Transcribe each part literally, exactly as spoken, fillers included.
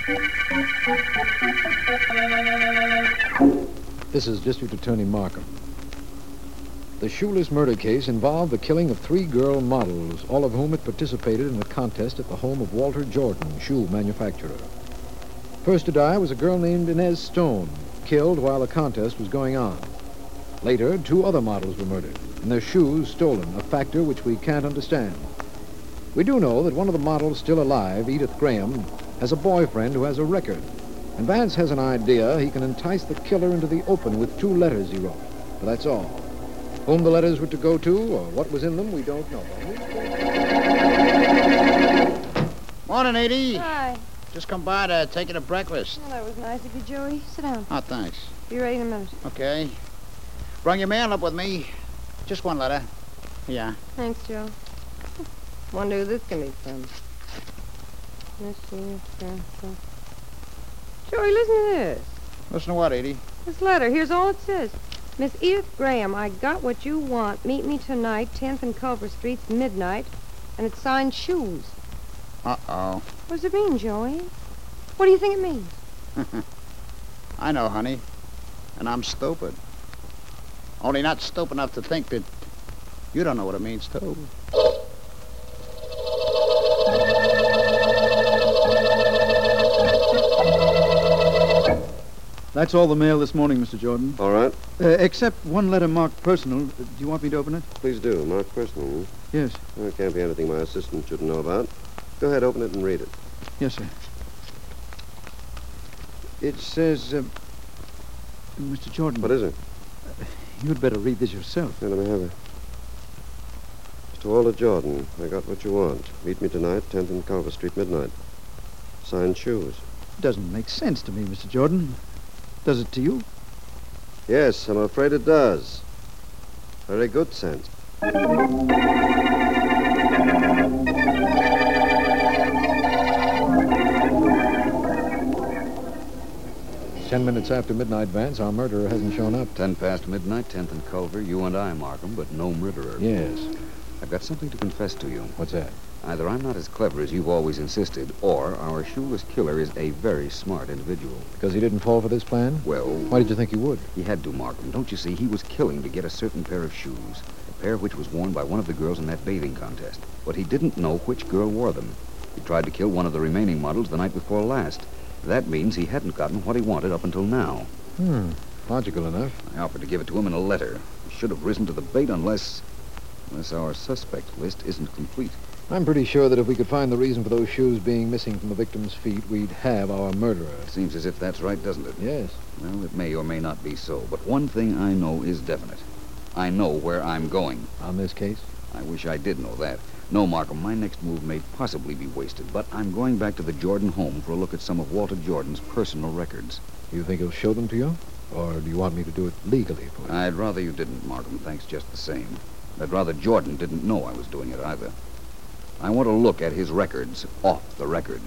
This is District Attorney Markham. The shoeless murder case involved the killing of three girl models, all of whom had participated in a contest at the home of Walter Jordan, shoe manufacturer. First to die was a girl named Inez Stone, killed while the contest was going on. Later, two other models were murdered, and their shoes stolen, a factor which we can't understand. We do know that one of the models still alive, Edith Graham, has a boyfriend who has a record. And Vance has an idea he can entice the killer into the open with two letters he wrote. But that's all. Whom the letters were to go to or what was in them, we don't know. Morning, Edie. Hi. Just come by to take you to breakfast. Well, that was nice of you, Joey. Sit down. Oh, thanks. Be ready in a minute. Okay. Bring your mail up with me. Just one letter. Yeah. Thanks, Joe. Wonder who this can be from. Let's see. Let's see. Joey, listen to this. Listen to what, Edie? This letter. Here's all it says. Miss Edith Graham, I got what you want. Meet me tonight, tenth and Culver Streets, midnight. And it's signed Shoes. Uh-oh. What does it mean, Joey? What do you think it means? I know, honey. And I'm stupid. Only not stupid enough to think that you don't know what it means, too. That's all the mail this morning, Mister Jordan. All right. Uh, except one letter marked personal. Uh, do you want me to open it? Please do. Mark personal. Hmm? Yes. Well, it can't be anything my assistant shouldn't know about. Go ahead, open it and read it. Yes, sir. It says, uh, Mister Jordan. What is it? Uh, you'd better read this yourself. Here, let me have it. It's to Walter Jordan. I got what you want. Meet me tonight, tenth and Culver Street, midnight. Signed Shoes. Doesn't make sense to me, Mister Jordan. Does it to you? Yes, I'm afraid it does. Very good sense. Ten minutes after midnight, Vance, our murderer hasn't shown up. Ten past midnight, tenth and Culver, you and I, Markham, but no murderer. Yes. I've got something to confess to you. What's that? Either I'm not as clever as you've always insisted, or our shoeless killer is a very smart individual. Because he didn't fall for this plan? Well... Why did you think he would? He had to, Markham. Don't you see? He was killing to get a certain pair of shoes, a pair which was worn by one of the girls in that bathing contest. But he didn't know which girl wore them. He tried to kill one of the remaining models the night before last. That means he hadn't gotten what he wanted up until now. Hmm. Logical enough. I offered to give it to him in a letter. He should have risen to the bait unless... unless our suspect list isn't complete. I'm pretty sure that if we could find the reason for those shoes being missing from the victim's feet, we'd have our murderer. Seems as if that's right, doesn't it? Yes. Well, it may or may not be so, but one thing I know is definite. I know where I'm going. On this case? I wish I did know that. No, Markham, my next move may possibly be wasted, but I'm going back to the Jordan home for a look at some of Walter Jordan's personal records. You think he'll show them to you? Or do you want me to do it legally for you? I'd rather you didn't, Markham. Thanks just the same. I'd rather Jordan didn't know I was doing it either. I want to look at his records off the record.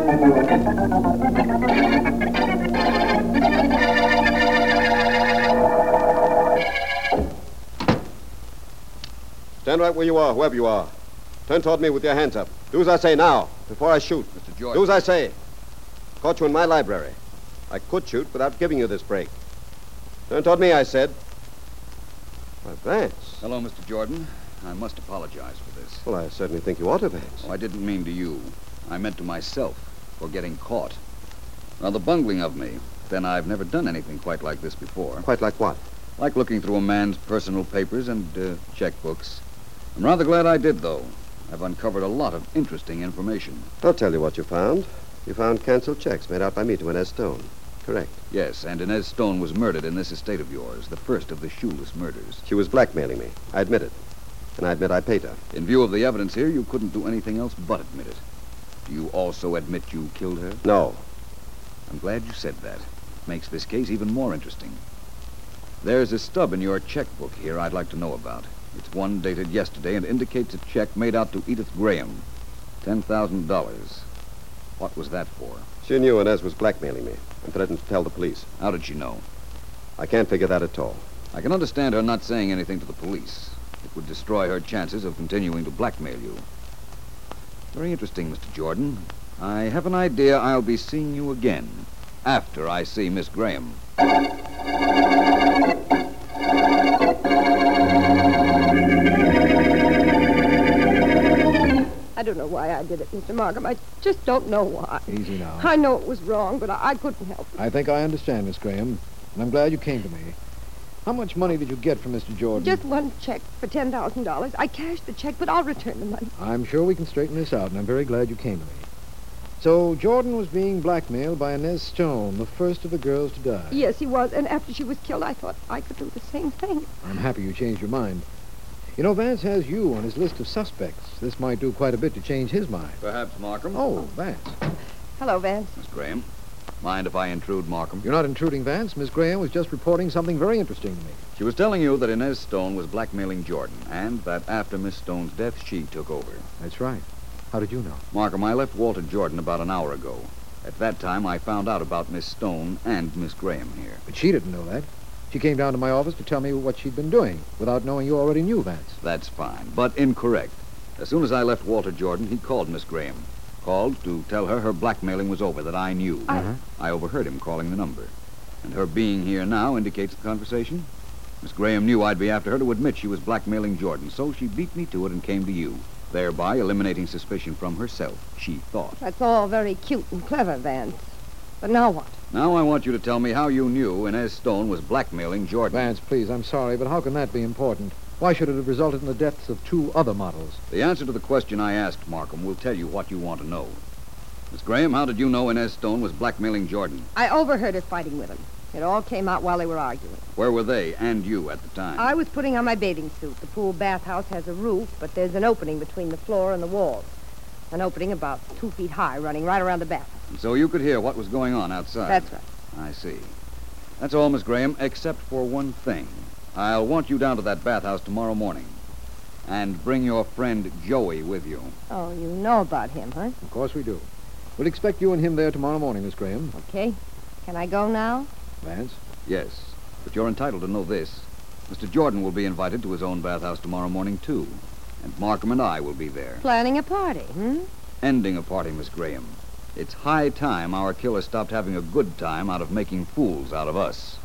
Stand right where you are, whoever you are. Turn toward me with your hands up. Do as I say now, before I shoot. Mister Jordan. Do as I say. Caught you in my library. I could shoot without giving you this break. Turn toward me, I said. Why, Vance. Hello, Mister Jordan. I must apologize for this. Well, I certainly think you ought to, Vance. Oh, I didn't mean to you. I meant to myself for getting caught. Rather bungling of me. Then I've never done anything quite like this before. Quite like what? Like looking through a man's personal papers and uh, checkbooks. I'm rather glad I did, though. I've uncovered a lot of interesting information. I'll tell you what you found. You found canceled checks made out by me to Inez Stone. Correct. Yes, and Inez Stone was murdered in this estate of yours, the first of the shoeless murders. She was blackmailing me. I admit it. And I admit I paid her. In view of the evidence here, you couldn't do anything else but admit it. Do you also admit you killed her? No. I'm glad you said that. It makes this case even more interesting. There's a stub in your checkbook here I'd like to know about. It's one dated yesterday and indicates a check made out to Edith Graham. ten thousand dollars. What was that for? She knew Inez was blackmailing me and threatened to tell the police. How did she know? I can't figure that at all. I can understand her not saying anything to the police. It would destroy her chances of continuing to blackmail you. Very interesting, Mister Jordan. I have an idea I'll be seeing you again after I see Miss Graham. I don't know why I did it, Mister Markham. I just don't know why. Easy now. I know it was wrong, but I, I couldn't help it. I think I understand, Miss Graham, and I'm glad you came to me. How much money did you get from Mister Jordan? Just one check for ten thousand dollars. I cashed the check, but I'll return the money. I'm sure we can straighten this out, and I'm very glad you came to me. So Jordan was being blackmailed by Inez Stone, the first of the girls to die. Yes, he was, and after she was killed, I thought I could do the same thing. I'm happy you changed your mind. You know, Vance has you on his list of suspects. This might do quite a bit to change his mind. Perhaps Markham? Oh, Vance. Hello, Vance. Miss Graham, mind if I intrude Markham? You're not intruding, Vance. Miss Graham was just reporting something very interesting to me. She was telling you that Inez Stone was blackmailing Jordan, and that after Miss Stone's death, she took over. That's right. How did you know? Markham, I left Walter Jordan about an hour ago. At that time, I found out about Miss Stone and Miss Graham here. But she didn't know that. She came down to my office to tell me what she'd been doing, without knowing you already knew, Vance. That's fine, but incorrect. As soon as I left Walter Jordan, he called Miss Graham. Called to tell her her blackmailing was over, that I knew. I... Uh-huh. I overheard him calling the number. And her being here now indicates the conversation. Miss Graham knew I'd be after her to admit she was blackmailing Jordan, so she beat me to it and came to you, thereby eliminating suspicion from herself, she thought. That's all very cute and clever, Vance. But now what? Now I want you to tell me how you knew Inez Stone was blackmailing Jordan. Vance, please, I'm sorry, but how can that be important? Why should it have resulted in the deaths of two other models? The answer to the question I asked, Markham, will tell you what you want to know. Miss Graham, how did you know Inez Stone was blackmailing Jordan? I overheard her fighting with him. It all came out while they were arguing. Where were they and you at the time? I was putting on my bathing suit. The pool bathhouse has a roof, but there's an opening between the floor and the walls. An opening about two feet high, running right around the bathhouse. And so you could hear what was going on outside? That's right. I see. That's all, Miss Graham, except for one thing. I'll want you down to that bathhouse tomorrow morning. And bring your friend Joey with you. Oh, you know about him, huh? Of course we do. We'll expect you and him there tomorrow morning, Miss Graham. Okay. Can I go now? Vance? Yes, but you're entitled to know this. Mister Jordan will be invited to his own bathhouse tomorrow morning, too. And Markham and I will be there. Planning a party, hmm? Ending a party, Miss Graham. It's high time our killer stopped having a good time out of making fools out of us.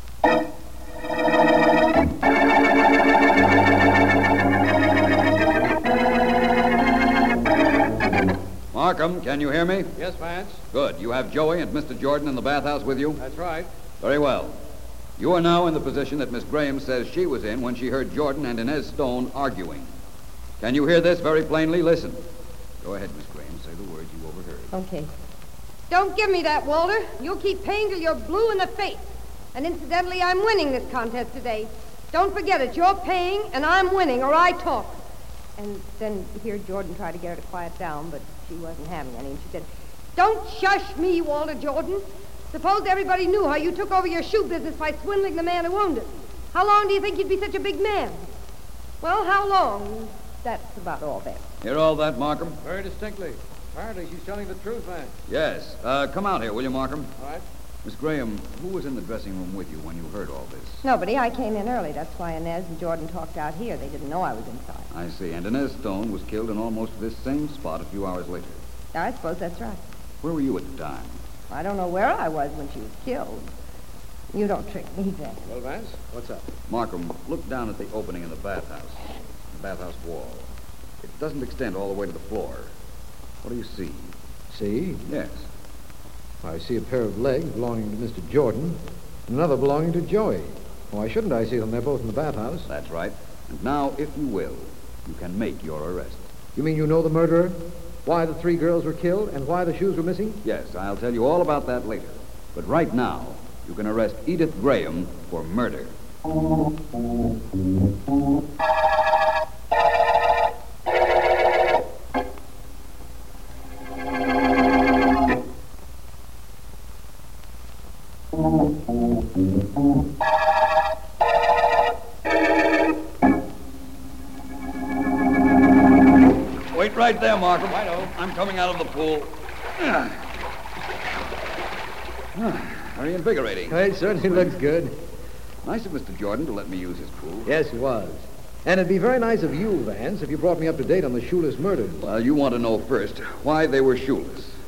Markham, can you hear me? Yes, Vance. Good. You have Joey and Mister Jordan in the bathhouse with you? That's right. Very well. You are now in the position that Miss Graham says she was in when she heard Jordan and Inez Stone arguing. Can you hear this very plainly? Listen. Go ahead, Miss Graham. Say the words you overheard. Okay. Don't give me that, Walter. You'll keep paying till you're blue in the face. And incidentally, I'm winning this contest today. Don't forget it. You're paying, and I'm winning, or I talk. And then here Jordan tried to get her to quiet down, but she wasn't having any. And she said, "Don't shush me, Walter Jordan. Suppose everybody knew how you took over your shoe business by swindling the man who owned it. How long do you think you'd be such a big man?" Well, how long? That's about all then. Hear all that, Markham? Very distinctly. Apparently she's telling the truth, Vance. Yes. Uh, come out here, will you, Markham? All right. Miss Graham, who was in the dressing room with you when you heard all this? Nobody. I came in early. That's why Inez and Jordan talked out here. They didn't know I was inside. I see. And Inez Stone was killed in almost this same spot a few hours later. I suppose that's right. Where were you at the time? I don't know where I was when she was killed. You don't trick me, Vance. Well, Vance, what's up? Markham, look down at the opening in the bathhouse. The bathhouse wall. It doesn't extend all the way to the floor. What do you see? See? Yes. I see a pair of legs belonging to Mister Jordan and another belonging to Joey. Why shouldn't I see them? They're both in the bathhouse. That's right. And now, if you will, you can make your arrest. You mean you know the murderer? Why the three girls were killed and why the shoes were missing? Yes, I'll tell you all about that later. But right now, you can arrest Edith Graham for murder. Wait right there, Markham. Righto. I'm coming out of the pool. Very invigorating. It certainly looks good. Nice of Mister Jordan to let me use his pool. Yes, it was. And it'd be very nice of you, Vance, if you brought me up to date on the shoeless murders. Well, you want to know first why they were shoeless.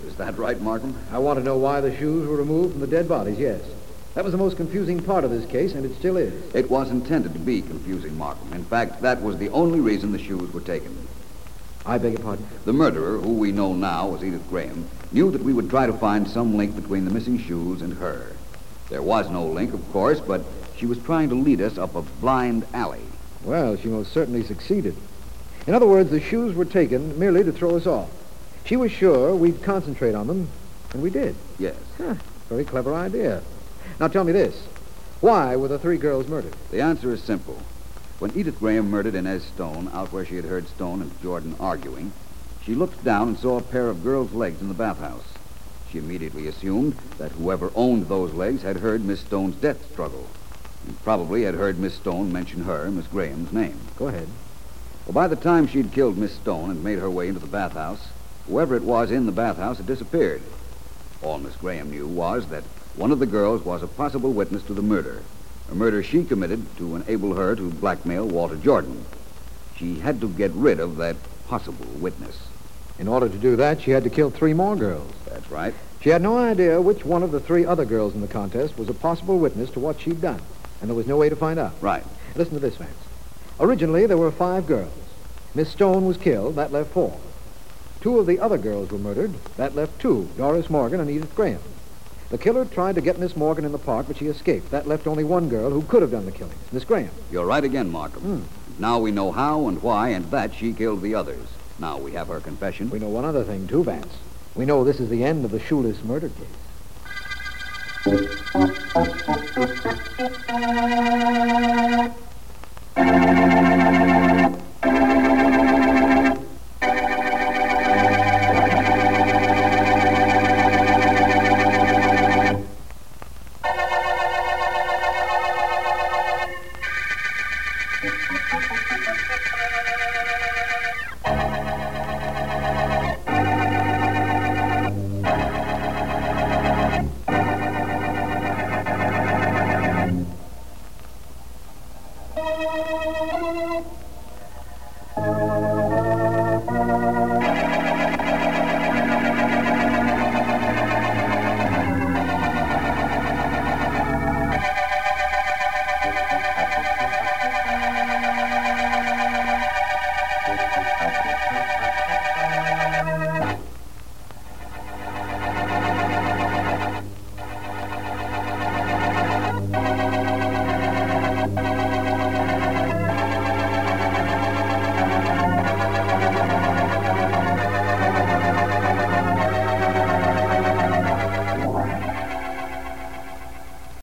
Is that right, Markham? I want to know why the shoes were removed from the dead bodies, yes. That was the most confusing part of this case, and it still is. It was intended to be confusing, Markham. In fact, that was the only reason the shoes were taken. I beg your pardon? The murderer, who we know now as Edith Graham, knew that we would try to find some link between the missing shoes and her. There was no link, of course, but she was trying to lead us up a blind alley. Well, she most certainly succeeded. In other words, the shoes were taken merely to throw us off. She was sure we'd concentrate on them, and we did. Yes. Huh, very clever idea. Now tell me this. Why were the three girls murdered? The answer is simple. When Edith Graham murdered Inez Stone, out where she had heard Stone and Jordan arguing, she looked down and saw a pair of girls' legs in the bathhouse. She immediately assumed that whoever owned those legs had heard Miss Stone's death struggle, and probably had heard Miss Stone mention her, Miss Graham's, name. Go ahead. Well, by the time she'd killed Miss Stone and made her way into the bathhouse, whoever it was in the bathhouse had disappeared. All Miss Graham knew was that one of the girls was a possible witness to the murder, a murder she committed to enable her to blackmail Walter Jordan. She had to get rid of that possible witness. In order to do that, she had to kill three more girls. That's right. She had no idea which one of the three other girls in the contest was a possible witness to what she'd done, and there was no way to find out. Right. Listen to this, Vance. Originally, there were five girls. Miss Stone was killed. That left four. Two of the other girls were murdered. That left two, Doris Morgan and Edith Graham. The killer tried to get Miss Morgan in the park, but she escaped. That left only one girl who could have done the killing, Miss Graham. You're right again, Markham. Hmm. Now we know how and why and that she killed the others. Now we have her confession. We know one other thing, too, Vance. We know this is the end of the shoeless murder case.